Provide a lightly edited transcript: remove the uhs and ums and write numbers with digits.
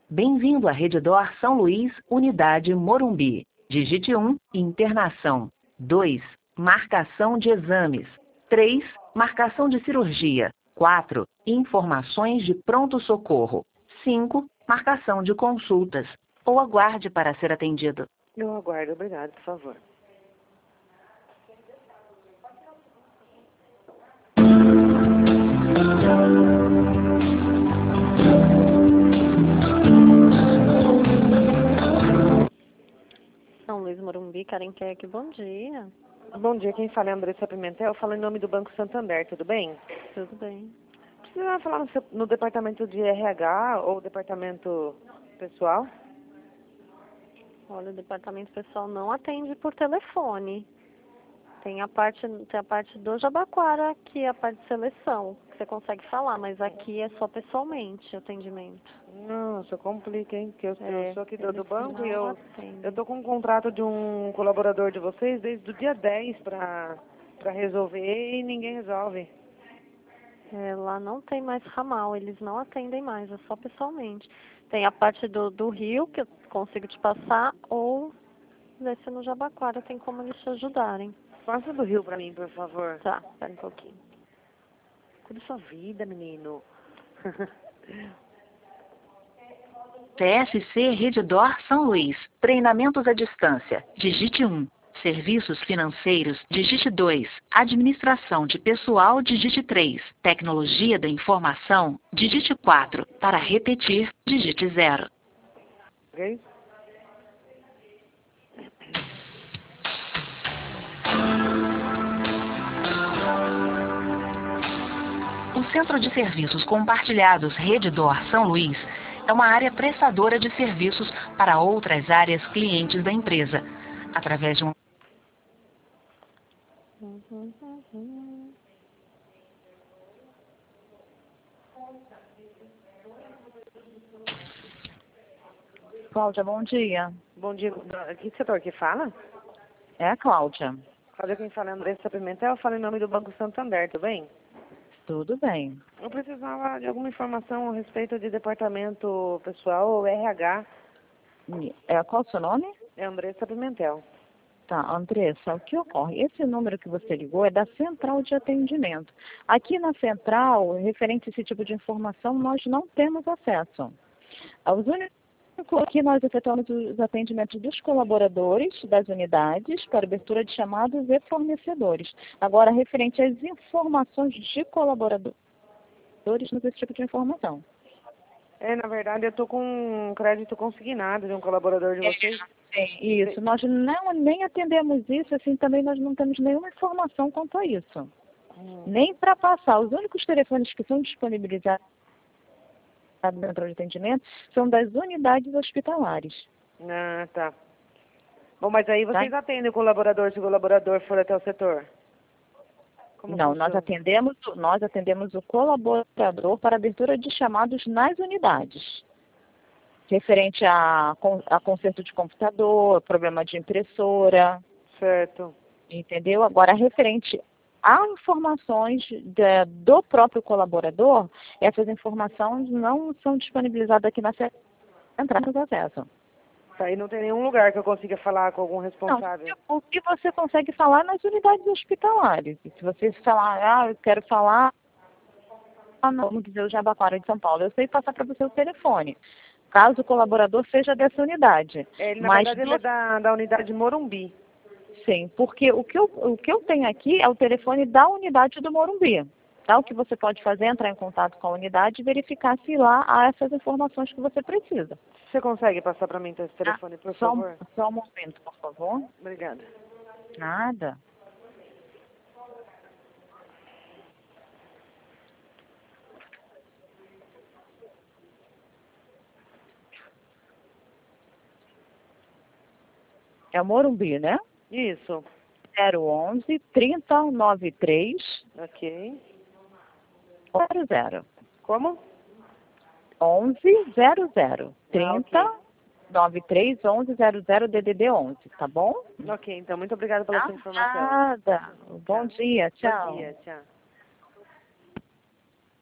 Bem-vindo à Redditor São Luís, Unidade Morumbi. Digite 1, internação. 2, marcação de exames. 3, marcação de cirurgia. 4, informações de pronto-socorro. 5, marcação de consultas. Ou aguarde para ser atendido. Eu aguardo, obrigado, por favor. São Luís Morumbi, Karen Keck, bom dia. Bom dia, quem fala é Andressa Pimentel, eu falo em nome do Banco Santander, tudo bem? Tudo bem. Precisa falar no departamento de RH ou departamento pessoal? Olha, o departamento pessoal não atende por telefone. Tem a parte do Jabaquara, que é a parte de seleção, que você consegue falar, mas aqui é só pessoalmente o atendimento. Nossa, complica, hein? Porque eu sou aqui do banco e eu tô com um contrato de um colaborador de vocês desde o dia 10 para resolver e ninguém resolve. Lá não tem mais ramal, eles não atendem mais, é só pessoalmente. Tem a parte do Rio, que eu consigo te passar, ou descer no Jabaquara, tem como eles te ajudarem. Passa do Rio pra mim, por favor. Tá, espera um pouquinho. Cuida sua vida, menino. TSC Redditor São Luís. Treinamentos à distância. Digite 1. Serviços financeiros. Digite 2. Administração de pessoal. Digite 3. Tecnologia da informação. Digite 4. Para repetir, digite 0. Ok? O Centro de Serviços Compartilhados Redditor São Luís é uma área prestadora de serviços para outras áreas clientes da empresa, através de um Cláudia, bom dia. Bom dia. Que setor que fala? É a Cláudia. Cláudia, quem fala é Andressa Pimentel, eu falo em nome do Banco Santander, tudo bem? Tudo bem. Eu precisava de alguma informação a respeito de departamento pessoal ou RH. Qual o seu nome? É Andressa Pimentel. Tá, Andressa, o que ocorre? Esse número que você ligou é da central de atendimento. Aqui na central, referente a esse tipo de informação, nós não temos acesso. Os únicos que nós efetuamos os atendimentos dos colaboradores das unidades para abertura de chamados e fornecedores. Agora, referente às informações de colaboradores, não tem esse tipo de informação. Na verdade, eu estou com um crédito consignado de um colaborador de vocês. Isso, nós nem atendemos isso, assim, também nós não temos nenhuma informação quanto a isso. Nem para passar. Os únicos telefones que são disponibilizados no centro de atendimento são das unidades hospitalares. Ah, tá. Bom, mas aí vocês atendem o colaborador se o colaborador for até o setor? Não, nós atendemos o colaborador para abertura de chamados nas unidades. Referente a conserto de computador, problema de impressora. Certo. Entendeu? Agora, referente a informações do próprio colaborador, essas informações não são disponibilizadas aqui na central de acesso. Tá, e não tem nenhum lugar que eu consiga falar com algum responsável? Não, o que você consegue falar nas unidades hospitalares. Se você falar, eu quero falar, vamos dizer, o Jabaquara de São Paulo, eu sei passar para você o telefone, caso o colaborador seja dessa unidade. Na verdade, ele é da unidade Morumbi. Sim, porque o que eu tenho aqui é o telefone da unidade do Morumbi. Tá? O que você pode fazer é entrar em contato com a unidade e verificar se lá há essas informações que você precisa. Você consegue passar para mim esse telefone, por favor? Só um momento, por favor. Obrigada. Nada. É o Morumbi, né? Isso. 011 3093. Ok. 00. Como? 1100. 30 ok. 93 1100 DDD 11, tá bom? Ok, então muito obrigada pela sua informação. Nada. Bom dia, tchau. Bom dia, tchau.